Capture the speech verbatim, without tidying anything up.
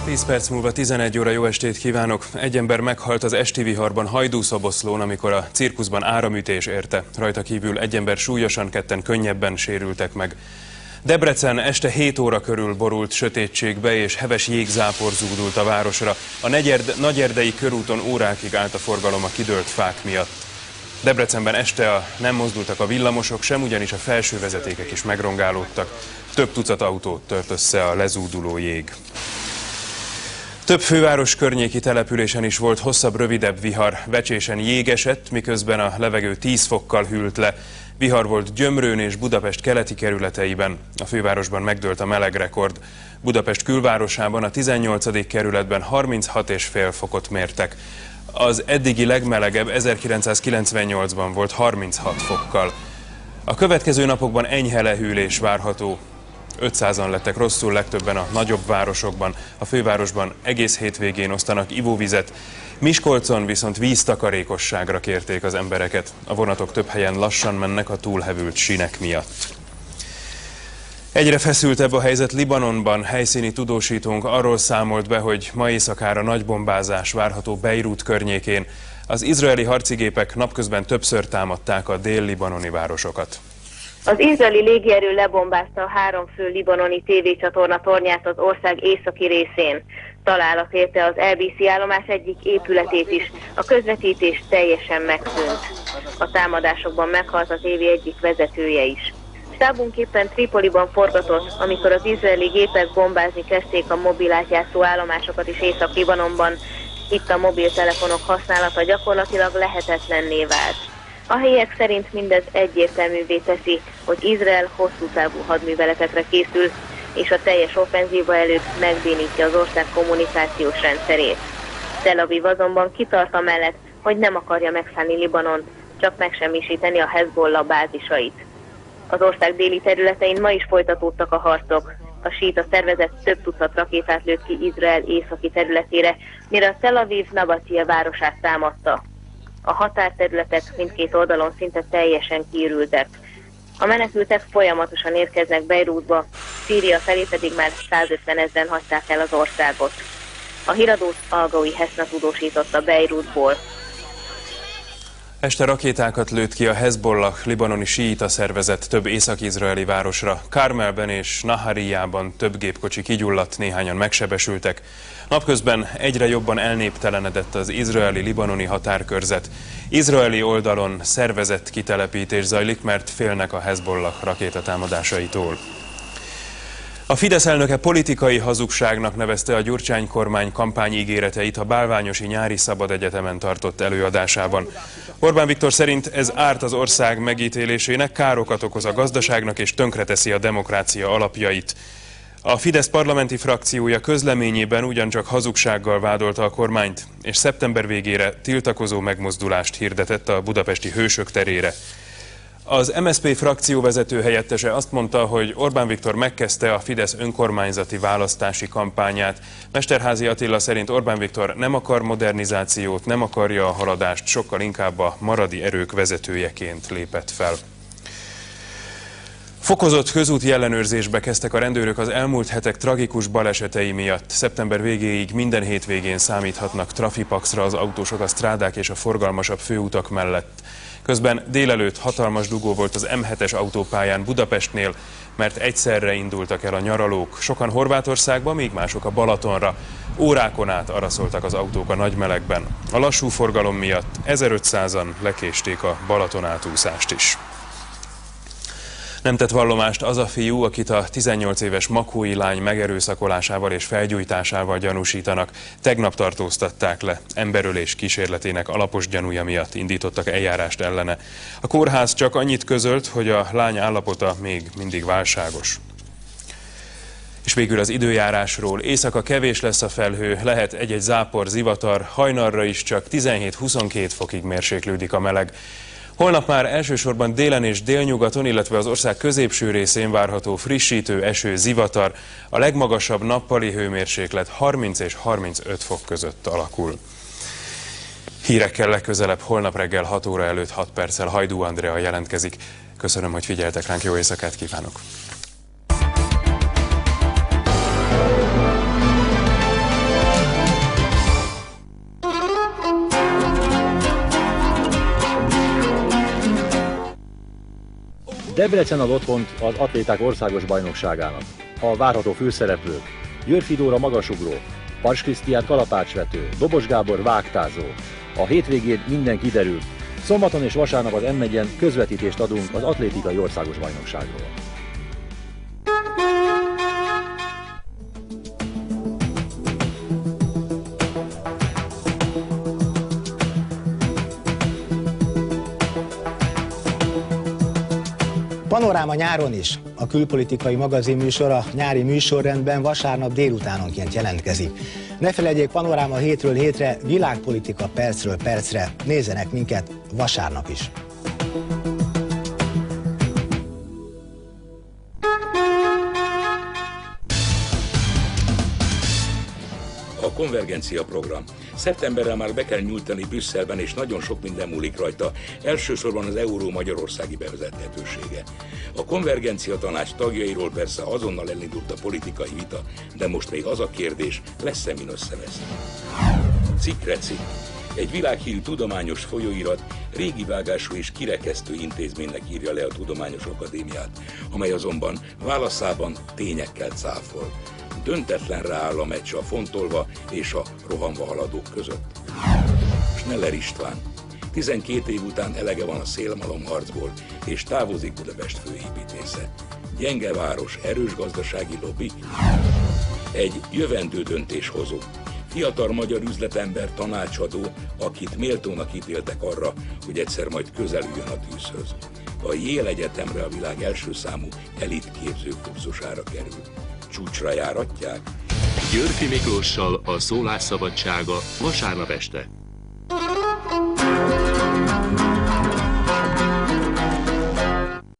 tíz perc múlva tizenegy óra, jó estét kívánok! Egy ember meghalt az esti viharban Hajdúszoboszlón, amikor a cirkuszban áramütés érte. Rajta kívül egy ember súlyosan, ketten könnyebben sérültek meg. Debrecen este hét óra körül borult sötétségbe, és heves jégzápor zúdult a városra. A Nagyerdei körúton órákig állt a forgalom a kidőlt fák miatt. Debrecenben este a, nem mozdultak a villamosok sem, ugyanis a felső vezetékek is megrongálódtak. Több tucat autót tört össze a lezúduló jég. Több főváros környéki településen is volt hosszabb, rövidebb vihar. Vecsésen jég esett, miközben a levegő tíz fokkal hűlt le. Vihar volt Gyömrőn és Budapest keleti kerületeiben. A fővárosban megdőlt a melegrekord. Budapest külvárosában, a tizennyolcadik kerületben harminchat egész öt fokot mértek. Az eddigi legmelegebb ezerkilencszázkilencvennyolcban volt harminchat fokkal. A következő napokban enyhe lehűlés várható. ötszázan lettek rosszul, legtöbben a nagyobb városokban. A fővárosban egész hétvégén osztanak ivóvizet. Miskolcon viszont víztakarékosságra kérték az embereket. A vonatok több helyen lassan mennek a túlhevült sínek miatt. Egyre feszültebb a helyzet Libanonban. Helyszíni tudósítónk arról számolt be, hogy ma éjszakára nagy bombázás várható Beirut környékén. Az izraeli harcigépek napközben többször támadták a dél-libanoni városokat. Az izraeli légierő lebombázta a három fő libanoni tévécsatorna tornyát az ország északi részén. Találat érte az er bé cé állomás egyik épületét is, a közvetítés teljesen megszűnt. A támadásokban meghalt a tévé egyik vezetője is. Stábunk éppen Tripoliban forgatott, amikor az izraeli gépek bombázni kezdték a mobilátjátszó állomásokat is Észak-Libanonban. Itt a mobiltelefonok használata gyakorlatilag lehetetlenné vált. A helyiek szerint mindez egyértelművé teszi, hogy Izrael hosszú távú hadműveletekre készül, és a teljes offenzíva előtt megbénítja az ország kommunikációs rendszerét. Tel Aviv azonban kitart amellett, hogy nem akarja megszállni Libanont, csak megsemmisíteni a Hezbollah bázisait. Az ország déli területein ma is folytatódtak a harcok. A síita szervezet több tucat rakétát lőtt ki Izrael északi területére, mire a Tel Aviv Nabatia városát támadta. A határterületek mindkét oldalon szinte teljesen kiürültek. A menekültek folyamatosan érkeznek Beirutba, Szíria felé pedig már százötven ezren hagyták el az országot. A híradót Algaui Heszna tudósította Beirutból. Este rakétákat lőtt ki a Hezbollah libanoni síita szervezet több észak-izraeli városra. Kármelben és Nahariyában több gépkocsi kigyulladt, néhányan megsebesültek. Napközben egyre jobban elnéptelenedett az izraeli-libanoni határkörzet. Izraeli oldalon szervezett kitelepítés zajlik, mert félnek a Hezbollah rakétatámadásaitól. A Fidesz elnöke politikai hazugságnak nevezte a Gyurcsány kormány kampányígéreteit a Bálványosi Nyári Szabad Egyetemen tartott előadásában. Orbán Viktor szerint ez árt az ország megítélésének, károkat okoz a gazdaságnak és tönkreteszi a demokrácia alapjait. A Fidesz parlamenti frakciója közleményében ugyancsak hazugsággal vádolta a kormányt, és szeptember végére tiltakozó megmozdulást hirdetett a budapesti Hősök terére. Az em es zé pé frakcióvezető helyettese azt mondta, hogy Orbán Viktor megkezdte a Fidesz önkormányzati választási kampányát. Mesterházy Attila szerint Orbán Viktor nem akar modernizációt, nem akarja a haladást, sokkal inkább a maradi erők vezetőjeként lépett fel. Fokozott közúti ellenőrzésbe kezdtek a rendőrök az elmúlt hetek tragikus balesetei miatt. Szeptember végéig minden hétvégén számíthatnak trafipaxra az autósok a strádák és a forgalmasabb főutak mellett. Közben délelőtt hatalmas dugó volt az em hetes autópályán Budapestnél, mert egyszerre indultak el a nyaralók. Sokan Horvátországba, még mások a Balatonra. Órákon át araszoltak az autók a nagymelegben. A lassú forgalom miatt ezerötszázan lekésték a Balaton átúszást is. Nem tett vallomást az a fiú, akit a tizennyolc éves makói lány megerőszakolásával és felgyújtásával gyanúsítanak. Tegnap tartóztatták le. Emberölés kísérletének alapos gyanúja miatt indítottak eljárást ellene. A kórház csak annyit közölt, hogy a lány állapota még mindig válságos. És végül az időjárásról. Éjszaka kevés lesz a felhő, lehet egy-egy zápor, zivatar, hajnalra is csak tizenhét-huszonkét fokig mérséklődik a meleg. Holnap már elsősorban délen és délnyugaton, illetve az ország középső részén várható frissítő eső, zivatar. A legmagasabb nappali hőmérséklet harminc és harmincöt fok között alakul. Hírekkel legközelebb holnap reggel hat óra előtt hat perccel Hajdú Andrea jelentkezik. Köszönöm, hogy figyeltek ránk, jó éjszakát kívánok! Debrecen ad otthont az atléták országos bajnokságának. A várható főszereplők: Györfi Dóra magasugró, Paks Krisztián kalapácsvető, Dobos Gábor vágtázó. A hétvégén minden kiderül. Szombaton és vasárnap az em egyen közvetítést adunk az atlétikai országos bajnokságról. Panoráma nyáron is. A külpolitikai magazin műsor a nyári műsorrendben vasárnap délutánonként jelentkezik. Ne felejtjék, Panoráma hétről hétre, világpolitika percről percre. Nézzenek minket vasárnap is. A konvergencia program. Szeptemberrel már be kell nyújtani Brüsszelben, és nagyon sok minden múlik rajta, elsősorban az euró magyarországi bevezethetősége. A konvergencia tanács tagjairól persze azonnal elindult a politikai vita, de most még az a kérdés, lesz-e min összeveszni. Cikkre cikk. Egy világhírű tudományos folyóirat régi vágású és kirekesztő intézménynek írja le a Tudományos Akadémiát, amely azonban válaszában tényekkel cáfol. Döntetlenre áll a meccs a fontolva és a rohanva haladók között. Schneller István. tizenkét év után elege van a szélmalomharcból, és távozik Budapest főépítésze. Gyenge város, erős gazdasági lobby. Egy jövendő döntéshozó. Fiatal magyar üzletember, tanácsadó, akit méltónak ítéltek arra, hogy egyszer majd közelüljön a tűzhöz. A Yale Egyetemre a világ első számú elitképző kurzusára kerül. Csúcsra járatják? Györfi Miklóssal a Szólásszabadsága vasárnap este.